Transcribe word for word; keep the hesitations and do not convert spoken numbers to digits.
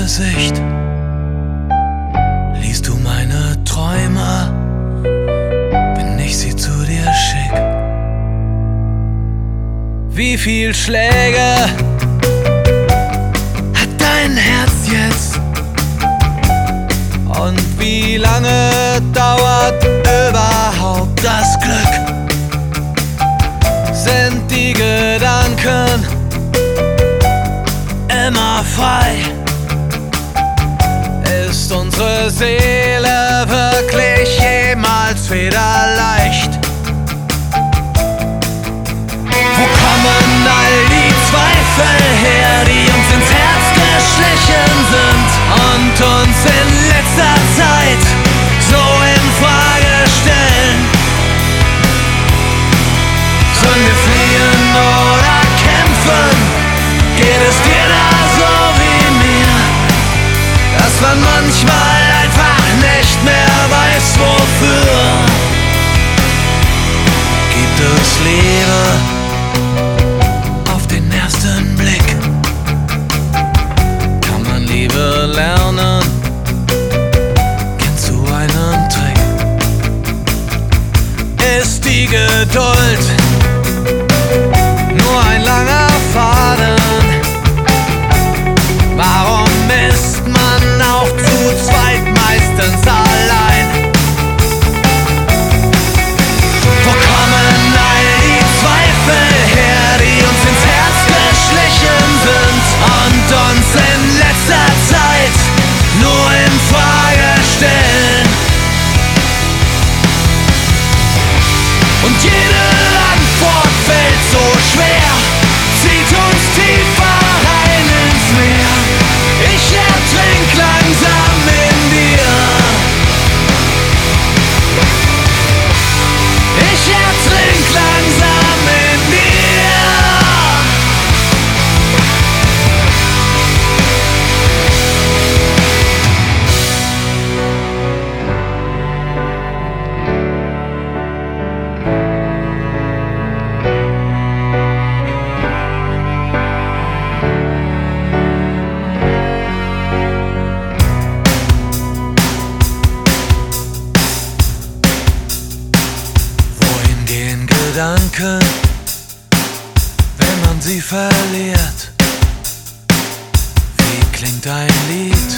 Gesicht. Liest du meine Träume, wenn ich sie zu dir schick? Wie viel Schläge hat dein Herz jetzt? Und wie lange dauert überhaupt das Glück? Sind die Gedanken immer frei? Ist unsere Seele wirklich jemals federleicht? Wo kommen all die Zweifel her, die uns ins Herz geschlichen sind und uns in letzter Zeit so in Frage stellen? Sollen wir fliehen oder kämpfen? Geht es dir da so wie mir, dass man manchmal einfach nicht mehr weiß, wofür? Gibt es Liebe auf den ersten Blick? Kann man Liebe lernen? Kennst du einen Trick? Ist die Geduld nur ein langer Faden? Warum ist man auch zu zweit meistens allein? Wo kommen all die Zweifel her, die uns ins Herz geschlichen sind und uns in letzter Zeit nur in Frage stellen? Und jede Antwort fällt so schwer, zieht uns tiefer rein ins Meer. Ich ertrink langsam in dir. Ich ertrink langsam in dir. Wohin gehen Gedanken, wenn man sie verliert? Wie klingt ein Lied,